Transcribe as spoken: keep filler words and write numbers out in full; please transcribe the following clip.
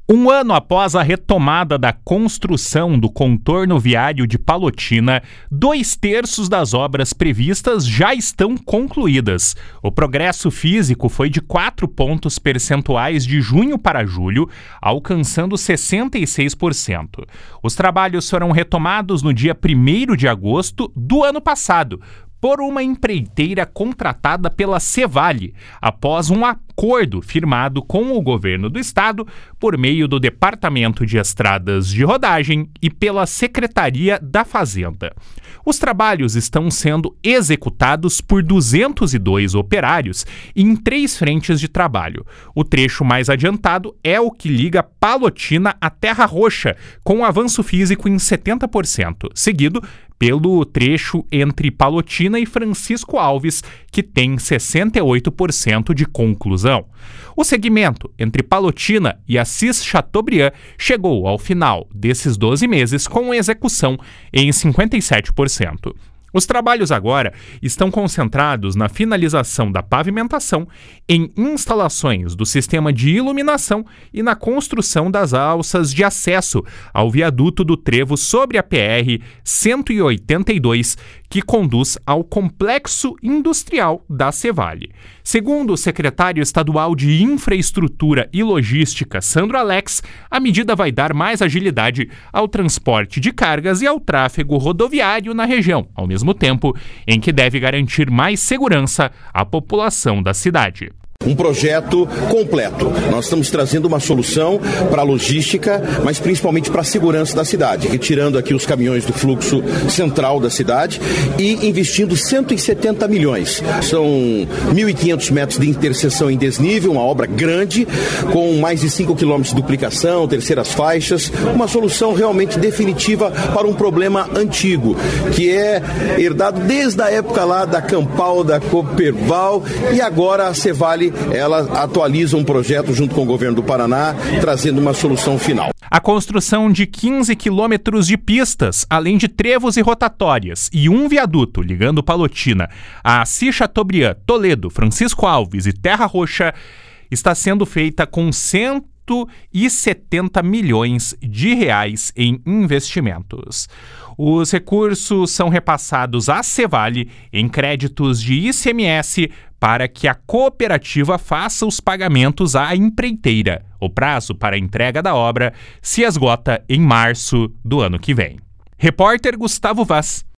Um ano após a retomada da construção do contorno viário de Palotina, dois terços das obras previstas já estão concluídas. O progresso físico foi de quatro pontos percentuais de junho para julho, alcançando sessenta e seis por cento. Os trabalhos foram retomados no dia primeiro de agosto do ano passado, por uma empreiteira contratada pela Cevale, após um acordo firmado com o governo do estado por meio do Departamento de Estradas de Rodagem e pela Secretaria da Fazenda. Os trabalhos estão sendo executados por duzentos e dois operários em três frentes de trabalho. O trecho mais adiantado é o que liga Palotina à Terra Roxa, com um avanço físico em setenta por cento, seguido pelo trecho entre Palotina e Francisco Alves, que tem sessenta e oito por cento de conclusão. O segmento entre Palotina e Assis Chateaubriand chegou ao final desses doze meses com execução em cinquenta e sete por cento. Os trabalhos agora estão concentrados na finalização da pavimentação, em instalações do sistema de iluminação e na construção das alças de acesso ao viaduto do trevo sobre a P R cento e oitenta e dois, que conduz ao complexo industrial da Cevale. Segundo o secretário estadual de Infraestrutura e Logística, Sandro Alex, a medida vai dar mais agilidade ao transporte de cargas e ao tráfego rodoviário na região, ao mesmo tempo em que deve garantir mais segurança à população da cidade. Um projeto completo. Nós estamos trazendo uma solução para a logística, mas principalmente para a segurança da cidade, retirando aqui os caminhões do fluxo central da cidade e investindo cento e setenta milhões. São mil e quinhentos metros de interseção em desnível, uma obra grande, com mais de cinco quilômetros de duplicação, terceiras faixas, uma solução realmente definitiva para um problema antigo, que é herdado desde a época lá da Campal, da Cooperval, e agora a Cevale ela atualiza um projeto junto com o governo do Paraná, trazendo uma solução final. A construção de quinze quilômetros de pistas, além de trevos e rotatórias, e um viaduto ligando Palotina a Assis Chateaubriand, Toledo, Francisco Alves e Terra Roxa, está sendo feita com cento e setenta milhões de reais em investimentos. Os recursos são repassados à Cevale em créditos de I C M S para que a cooperativa faça os pagamentos à empreiteira. O prazo para a entrega da obra se esgota em março do ano que vem. Repórter Gustavo Vaz.